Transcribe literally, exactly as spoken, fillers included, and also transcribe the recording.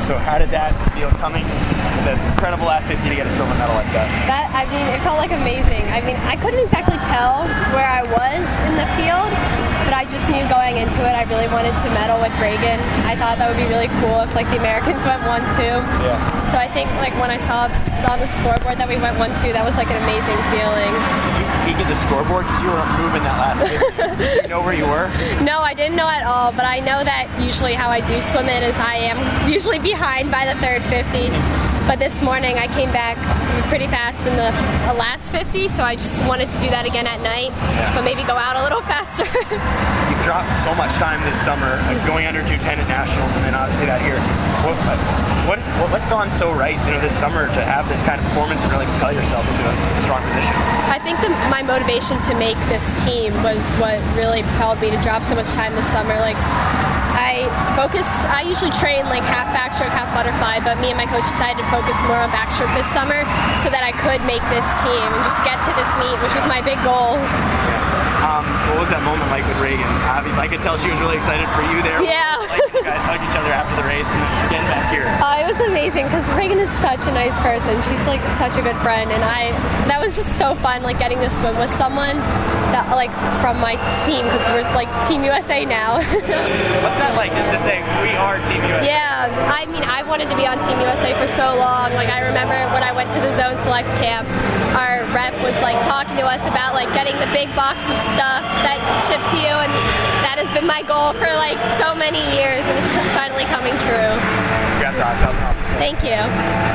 So how did that feel coming the incredible last fifty to get a silver medal like that? That, I mean, it felt like amazing. I mean, I couldn't exactly tell where I was in the field, but I just knew going into it I really wanted to medal with Reagan. I thought that would be really cool if like the Americans went one two. Yeah. So I think like when I saw on the scoreboard that we went one two, that was like an amazing feeling. Did you peek at the scoreboard because you were moving that last fifty? Did you know where you were? No, I didn't know at all, but I know that usually how I do swim it is I am usually behind by the third fifty. But this morning I came back pretty fast in the uh, last fifty, so I just wanted to do that again at night, yeah. but maybe go out a little faster. You've dropped so much time this summer, uh, going under two ten at nationals, and then obviously that here. What, uh, what is, what, what's gone so right, you know, this summer to have this kind of performance and really propel yourself into a strong position? I think the, my motivation to make this team was what really propelled me to drop so much time this summer. Like, I focused, I usually train like half backstroke, half butterfly, but me and my coach decided to focus more on backstroke this summer so that I could make this team and just get to this meet, which was my big goal. Um, what was that moment like with Reagan? Obviously, I could tell she was really excited for you there. Yeah. Like you guys hug each other after the race and then getting back here. Uh, it was amazing because Reagan is such a nice person. She's like such a good friend, and I that was just so fun, like getting to swim with someone that like from my team because we're like Team U S A now. What's that like to say we are Team U S A? Yeah, I mean I wanted to be on Team U S A for so long. Like I remember when I went to the Zone Select camp, our rep was like talking to us about like getting the big box of stuff that shipped to you, and that has been my goal for like so many years, and it's finally coming true. Congrats, Alex. That was awesome. Thank you.